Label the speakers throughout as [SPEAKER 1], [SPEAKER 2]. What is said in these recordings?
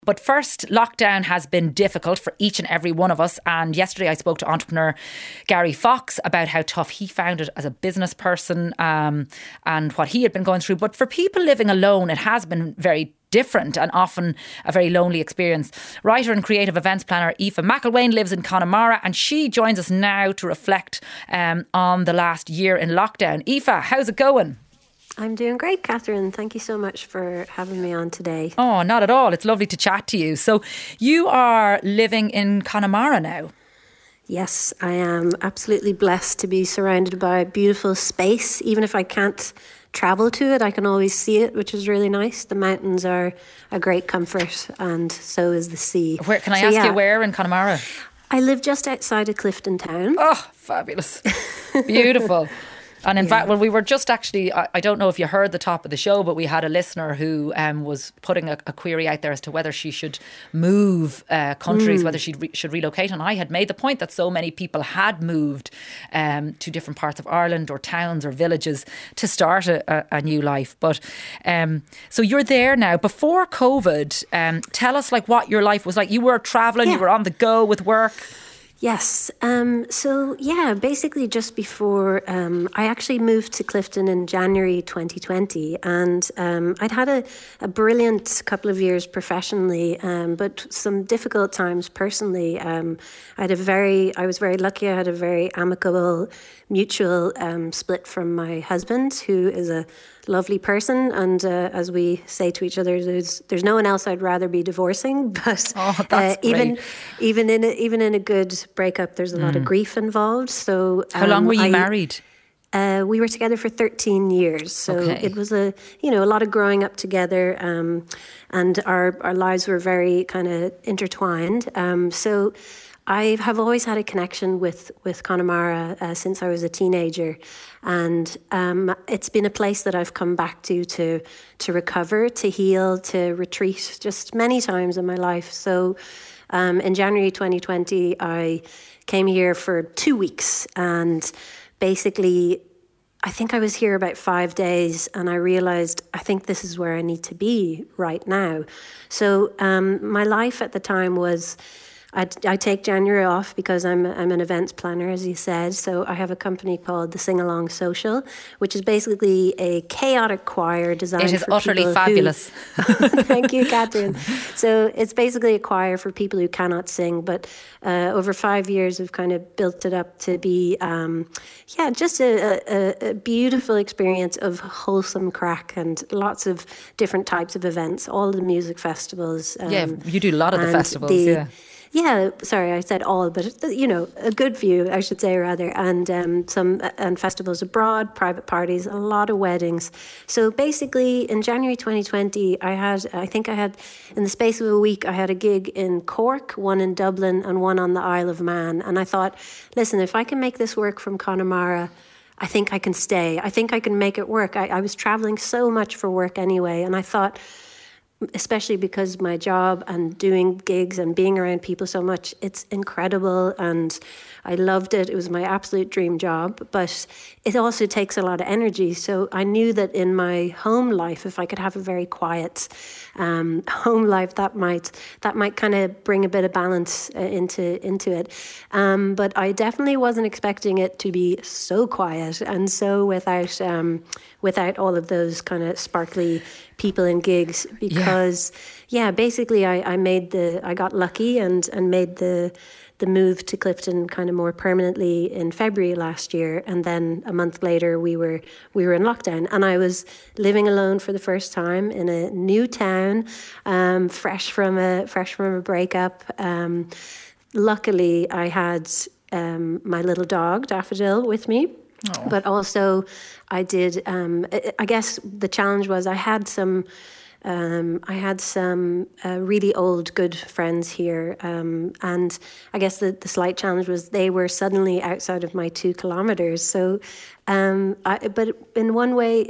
[SPEAKER 1] But first, lockdown has been difficult for each and every one of us. And yesterday I spoke to entrepreneur Gary Fox about how tough he found it as a business person and what he had been going through. But for people living alone, it has been very different and often a very lonely experience. Writer and creative events planner Aoife McElwain lives in Connemara, and she joins us now to reflect on the last year in lockdown. Aoife, how's it going?
[SPEAKER 2] I'm doing great, Catherine. Thank you so much for having me on today.
[SPEAKER 1] Oh, not at all. It's lovely to chat to you. So you are living in Connemara now.
[SPEAKER 2] Yes, I am absolutely blessed to be surrounded by beautiful space. Even if I can't travel to it, I can always see it, which is really nice. The mountains are a great comfort, and so is the sea.
[SPEAKER 1] Where can I ask you where in Connemara?
[SPEAKER 2] I live just outside of Clifton Town.
[SPEAKER 1] Oh, fabulous. Beautiful. And in fact, well, we were just actually, I don't know if you heard the top of the show, but we had a listener who was putting a query out there as to whether she should move countries, whether she should relocate. And I had made the point that so many people had moved to different parts of Ireland or towns or villages to start a new life. But so you're there now. Before COVID, tell us like what your life was like. You were travelling, you were on the go with work.
[SPEAKER 2] Yes. Basically just before I actually moved to Clifton in January 2020, and I'd had a brilliant couple of years professionally, but some difficult times personally. I was very lucky. I had a very amicable, mutual split from my husband, who is a lovely person, and as we say to each other, there's no one else I'd rather be divorcing. But even in a good breakup, there's a lot of grief involved. So
[SPEAKER 1] how long were you married?
[SPEAKER 2] We were together for 13 years, so it was a lot of growing up together, and our lives were very kind of intertwined. So I have always had a connection with Connemara since I was a teenager, and it's been a place that I've come back to recover, to heal, to retreat just many times in my life. So in January 2020, I came here for 2 weeks, and basically I think I was here about 5 days, and I realised I think this is where I need to be right now. So my life at the time was, I take January off because I'm an events planner, as you said. So I have a company called the Sing Along Social, which is basically a chaotic choir designed for people. It is utterly
[SPEAKER 1] fabulous.
[SPEAKER 2] Thank you, Catherine. So it's basically a choir for people who cannot sing, but over 5 years we've kind of built it up to be, just a beautiful experience of wholesome crack and lots of different types of events, all the music festivals.
[SPEAKER 1] You do a lot of the festivals,
[SPEAKER 2] Yeah, sorry, I said all, but a good few, I should say, rather, and some festivals abroad, private parties, a lot of weddings. So basically, in January 2020, I think I had, in the space of a week, I had a gig in Cork, one in Dublin, and one on the Isle of Man. And I thought, listen, if I can make this work from Connemara, I think I can stay. I think I can make it work. I was traveling so much for work anyway, and I thought, especially because my job and doing gigs and being around people so much, it's incredible and I loved it. It was my absolute dream job, but it also takes a lot of energy. So I knew that in my home life, if I could have a very quiet home life, that might kind of bring a bit of balance into it. But I definitely wasn't expecting it to be so quiet and so without all of those kind of sparkly people in gigs, because basically I got lucky and made the move to Clifton kind of more permanently in February last year, and then a month later we were in lockdown, and I was living alone for the first time in a new town, fresh from a breakup. Luckily, I had my little dog Daffodil with me. Oh. But also I did, I guess the challenge was I had some really old good friends here, and I guess the slight challenge was they were suddenly outside of my 2 kilometers. So, but in one way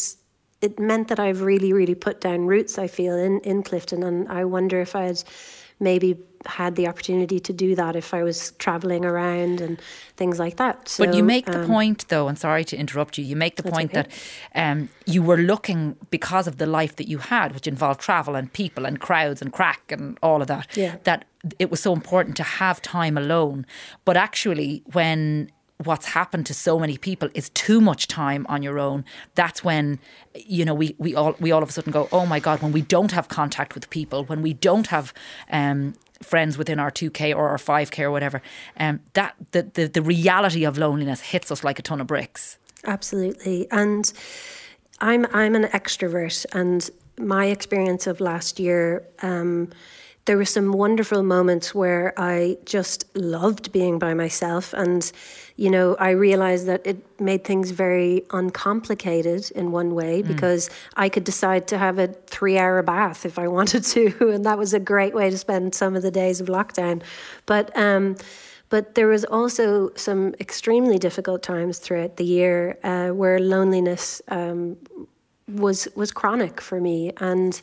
[SPEAKER 2] it meant that I've really, really put down roots, I feel, in Clifton, and I wonder if I'd maybe had the opportunity to do that if I was traveling around and things like that. So,
[SPEAKER 1] but you make the point, though, and sorry to interrupt you, you make the point
[SPEAKER 2] okay.
[SPEAKER 1] that you were looking, because of the life that you had, which involved travel and people and crowds and crack and all of that, that it was so important to have time alone. But actually, when what's happened to so many people is too much time on your own, that's when, you know, we all of a sudden go, oh my God, when we don't have contact with people, when we don't have friends within our 2K or our 5K or whatever, that the reality of loneliness hits us like a ton of bricks.
[SPEAKER 2] Absolutely. And I'm an extrovert, and my experience of last year, there were some wonderful moments where I just loved being by myself. And, you know, I realized that it made things very uncomplicated in one way, because I could decide to have a 3-hour bath if I wanted to. And that was a great way to spend some of the days of lockdown. But there was also some extremely difficult times throughout the year where loneliness was chronic for me. And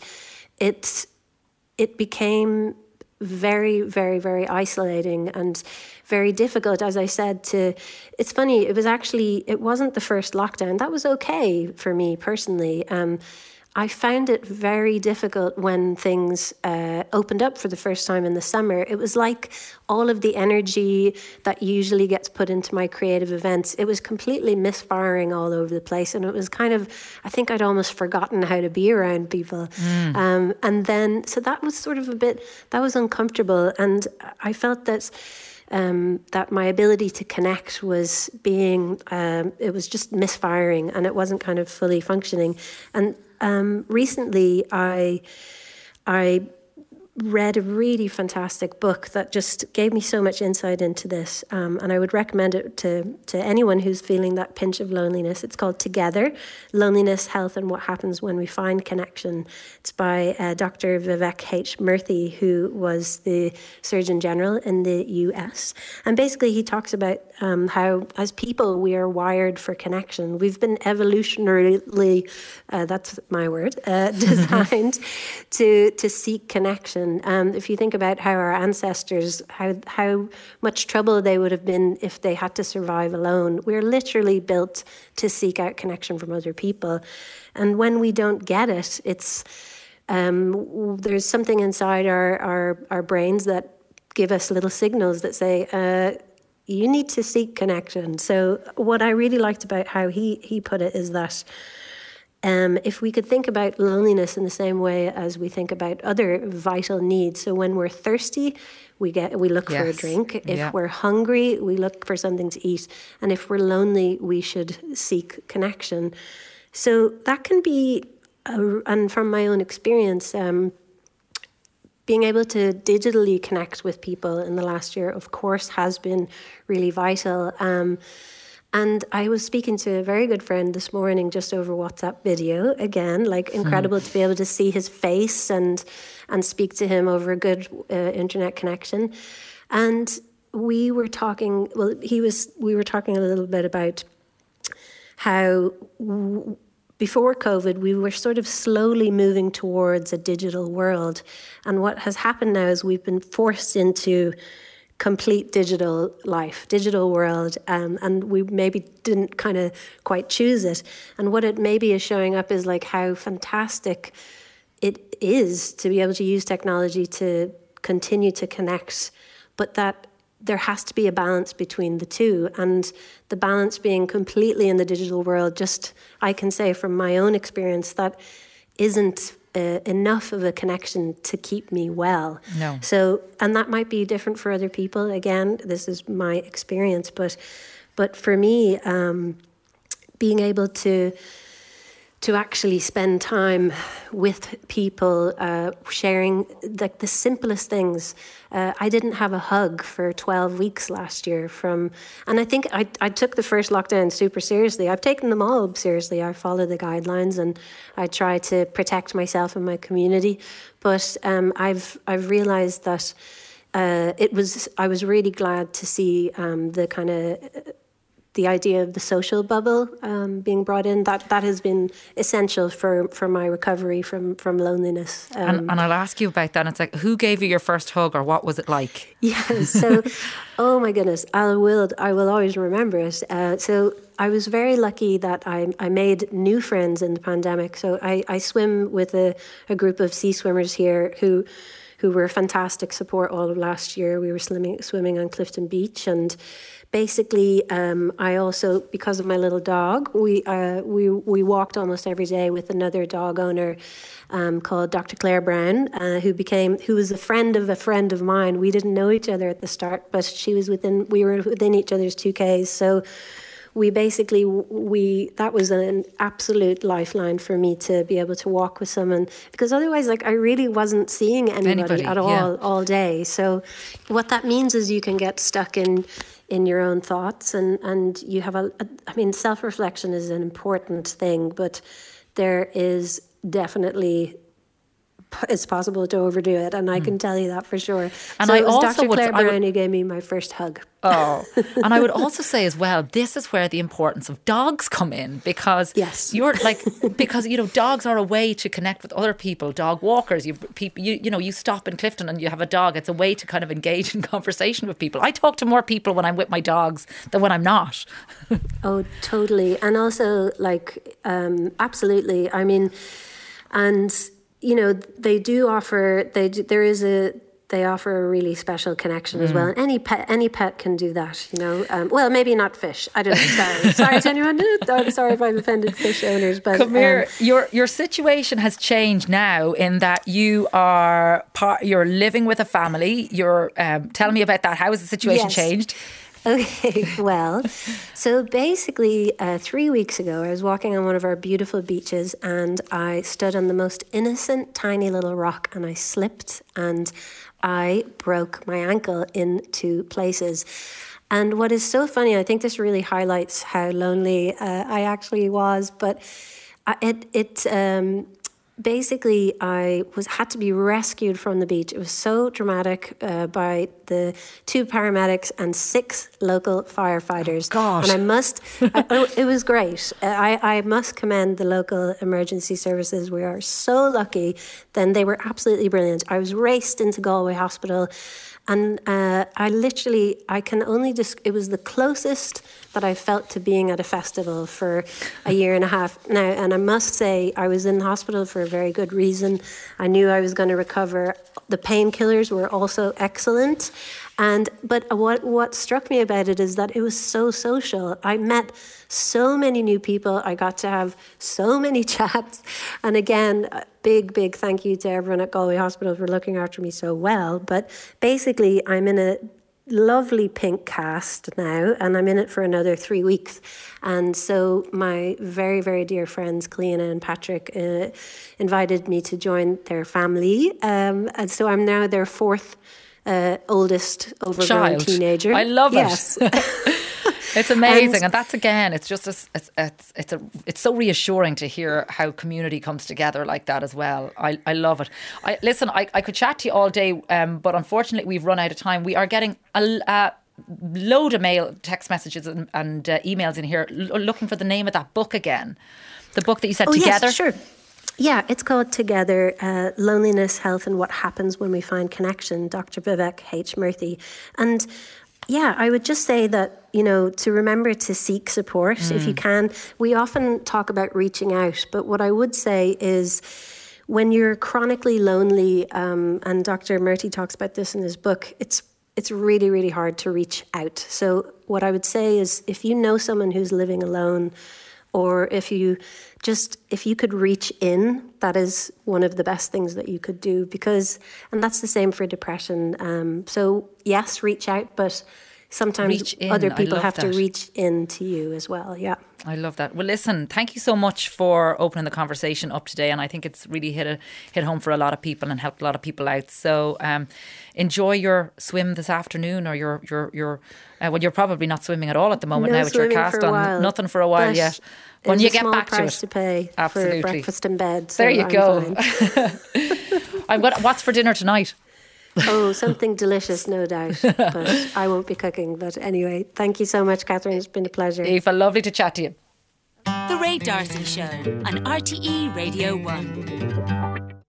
[SPEAKER 2] it became very, very, very isolating and very difficult, as I said, it's funny, it wasn't the first lockdown. That was okay for me personally. I found it very difficult when things opened up for the first time in the summer. It was like all of the energy that usually gets put into my creative events, it was completely misfiring all over the place. And it was kind of, I think I'd almost forgotten how to be around people. And then, so that was sort of that was uncomfortable. And I felt that my ability to connect was it was just misfiring, and it wasn't kind of fully functioning. And recently I read a really fantastic book that just gave me so much insight into this, and I would recommend it to anyone who's feeling that pinch of loneliness. It's called Together: Loneliness, Health and What Happens When We Find Connection. It's by Dr. Vivek H. Murthy, who was the Surgeon General in the US. And basically he talks about how as people we are wired for connection. We've been evolutionarily, that's my word, designed to seek connection. If you think about how our ancestors, how much trouble they would have been if they had to survive alone, we're literally built to seek out connection from other people. And when we don't get it, there's something inside our brains that give us little signals that say, you need to seek connection. So what I really liked about how he put it is that if we could think about loneliness in the same way as we think about other vital needs. So when we're thirsty, we look for a drink. If we're hungry, we look for something to eat. And if we're lonely, we should seek connection. So that can be, and from my own experience, being able to digitally connect with people in the last year, of course, has been really vital. And I was speaking to a very good friend this morning just over WhatsApp video. Again, like incredible to be able to see his face and speak to him over a good internet connection. And we were talking, we were talking a little bit about how before COVID, we were sort of slowly moving towards a digital world. And what has happened now is we've been forced into complete digital life, digital world, and we maybe didn't kind of quite choose it. And what it maybe is showing up is like how fantastic it is to be able to use technology to continue to connect, but that there has to be a balance between the two. And the balance being completely in the digital world, just I can say from my own experience that isn't enough of a connection to keep me well.
[SPEAKER 1] No.
[SPEAKER 2] So, and that might be different for other people. Again, this is my experience, but for me, being able to actually spend time with people, sharing like the simplest things. I didn't have a hug for 12 weeks last year and I think I took the first lockdown super seriously. I've taken them all seriously. I follow the guidelines and I try to protect myself and my community. But I've realized that I was really glad to see the kind of the idea of the social bubble being brought in, that has been essential for my recovery from loneliness.
[SPEAKER 1] And I'll ask you about that. And it's like, who gave you your first hug, or what was it like?
[SPEAKER 2] Yeah, so, oh my goodness, I will always remember it. So I was very lucky that I made new friends in the pandemic. So I swim with a group of sea swimmers here who were fantastic support all of last year. We were swimming on Clifton Beach, and basically, I also, because of my little dog, we walked almost every day with another dog owner called Dr. Claire Brown, who was a friend of mine. We didn't know each other at the start, but we were within each other's 2Ks. So we basically, that was an absolute lifeline for me to be able to walk with someone, because otherwise, like, I really wasn't seeing anybody at all day. So what that means is you can get stuck in your own thoughts, and you have self-reflection is an important thing, but there is definitely, it's possible to overdo it, and I can tell you that for sure.
[SPEAKER 1] And
[SPEAKER 2] so it was Dr. Claire Brown who gave me my first hug.
[SPEAKER 1] Oh, and I would also say as well, this is where the importance of dogs come in, because dogs are a way to connect with other people, dog walkers. You stop in Clifton and you have a dog. It's a way to kind of engage in conversation with people. I talk to more people when I'm with my dogs than when I'm not.
[SPEAKER 2] Oh, totally. And also, like, absolutely. I mean, and they do offer. They offer a really special connection as well. And any pet can do that. Well, maybe not fish. I don't know. Sorry to anyone. I'm sorry if I've offended fish owners. But
[SPEAKER 1] come here. Your situation has changed now in that you're living with a family. You're tell me about that. How has the situation changed?
[SPEAKER 2] Okay, well, so basically 3 weeks ago, I was walking on one of our beautiful beaches, and I stood on the most innocent, tiny little rock, and I slipped, and I broke my ankle in 2 places. And what is so funny, I think this really highlights how lonely I actually was, but basically, I had to be rescued from the beach. It was so dramatic by the 2 paramedics and 6 local firefighters.
[SPEAKER 1] Oh, gosh.
[SPEAKER 2] And it was great. I must commend the local emergency services. We are so lucky. Then they were absolutely brilliant. I was raced into Galway Hospital, and I can only it was the closest that I felt to being at a festival for a year and a half now. And I must say, I was in the hospital for a very good reason. I knew I was going to recover. The painkillers were also excellent. But what struck me about it is that it was so social. I met so many new people. I got to have so many chats. And again, big thank you to everyone at Galway Hospital for looking after me so well. But basically, I'm in a lovely pink cast now, and I'm in it for another 3 weeks. And so my very, very dear friends, Cleana and Patrick, invited me to join their family. And so I'm now their 4th oldest overgrown teenager.
[SPEAKER 1] I love it. It's amazing, and that's again. It's just it's so reassuring to hear how community comes together like that as well. I love it. Listen, I could chat to you all day, but unfortunately we've run out of time. We are getting a load of mail, text messages, and emails in here looking for the name of that book again. The book that you said Together.
[SPEAKER 2] Yes, sure. Yeah, it's called Together, Loneliness, Health and What Happens When We Find Connection, Dr. Vivek H. Murthy. And yeah, I would just say that, to remember to seek support if you can. We often talk about reaching out, but what I would say is when you're chronically lonely, and Dr. Murthy talks about this in his book, it's really, really hard to reach out. So what I would say is if you know someone who's living alone, or if you could reach in, that is one of the best things that you could do, and that's the same for depression. So yes, reach out, but sometimes other people have to reach in to you as well. Yeah.
[SPEAKER 1] I love that. Well, listen, thank you so much for opening the conversation up today. And I think it's really hit home for a lot of people and helped a lot of people out. So enjoy your swim this afternoon, or your you're probably not swimming at all at the moment now with your cast on. Nothing for a while yet. When you get back to it.
[SPEAKER 2] Price to pay for breakfast in bed. So
[SPEAKER 1] there you go. What's for dinner tonight?
[SPEAKER 2] Oh, something delicious, no doubt. But I won't be cooking. But anyway, thank you so much, Catherine. It's been a pleasure.
[SPEAKER 1] Aoife, lovely to chat to you.
[SPEAKER 3] The Ray D'Arcy Show on RTE Radio 1.